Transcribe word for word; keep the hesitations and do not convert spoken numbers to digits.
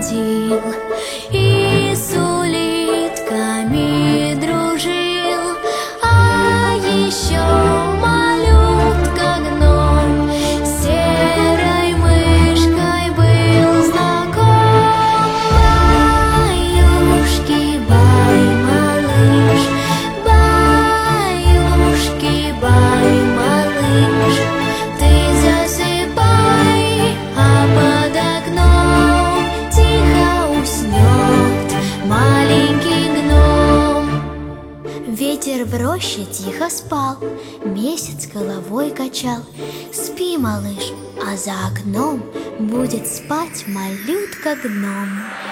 ходил и с улитками дружил, а еще малютка-гном с серой мышкой был знаком. Баюшки-бай, малыш, баюшки-бай, малыш, ты засыпай, а под окном тихо уснет маленький гном. Ветер в роще тихо спал, месяц головой качал. Спи, малыш, а за окном будет спать малютка-гном.